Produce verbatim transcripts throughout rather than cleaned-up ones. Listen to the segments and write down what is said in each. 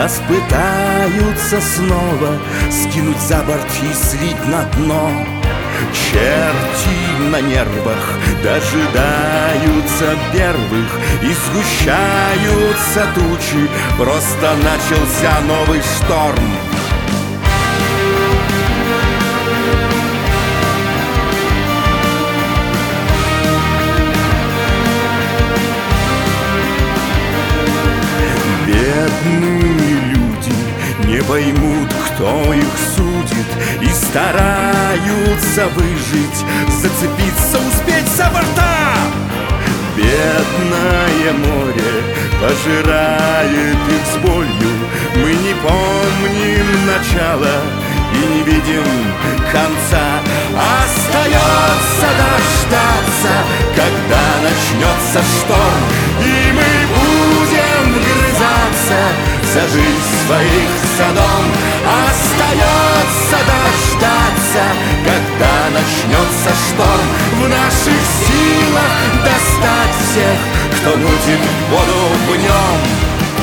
нас пытаются снова скинуть за борт и слить на дно. Черти на нервах дожидаются первых, и сгущаются тучи, просто начался новый шторм. Бедные люди не поймут, кто их судит, и стараются выжить, зацепиться, успеть за борта. Бедное море пожирает их с болью. Мы не помним начала и не видим конца. Остается дождаться, когда начнется шторм, и мы будем вгрызаться за жизнь своих за дом. Остается дождаться, когда начнется шторм. В наших силах достать всех, кто мутит воду в нем.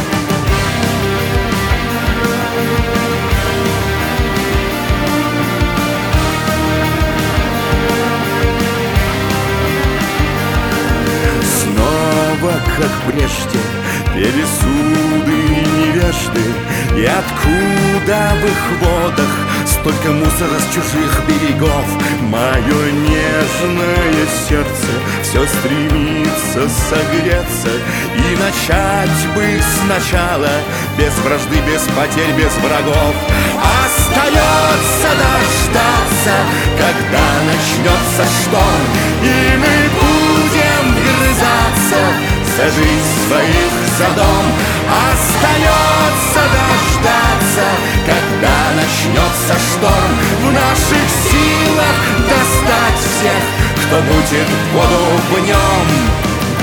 Как прежде пели суды и невежды, и откуда в их водах столько мусора с чужих берегов. Мое нежное сердце все стремится согреться и начать бы сначала, без вражды, без потерь, без врагов. Остается дождаться, когда начнется шторм, и мы будем вгрызаться за жизнь своих за дом. Остается дождаться, когда начнется шторм. В наших силах достать всех, кто мутит воду в нем.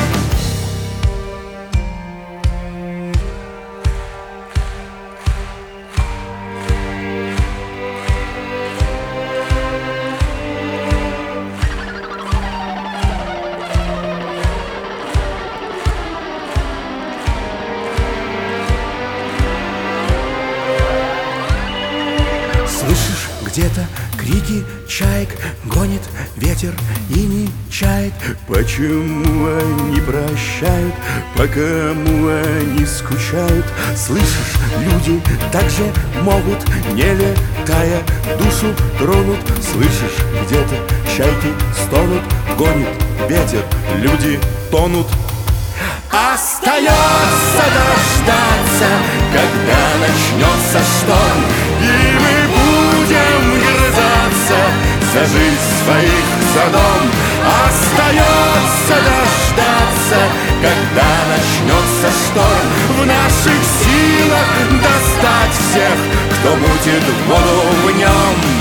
Слышишь, где-то крики чаек, гонит ветер и не чает. Почему они прощают, по кому они скучают? Слышишь, люди также могут, не летая, душу тронут. Слышишь, где-то чайки стонут, гонит ветер, люди тонут. Остается дождаться, когда начнется шторм, и мы будем вгрызаться за жизнь своих за дом. Остается дождаться, когда начнется шторм. В наших силах достать всех, кто мутит воду в нем.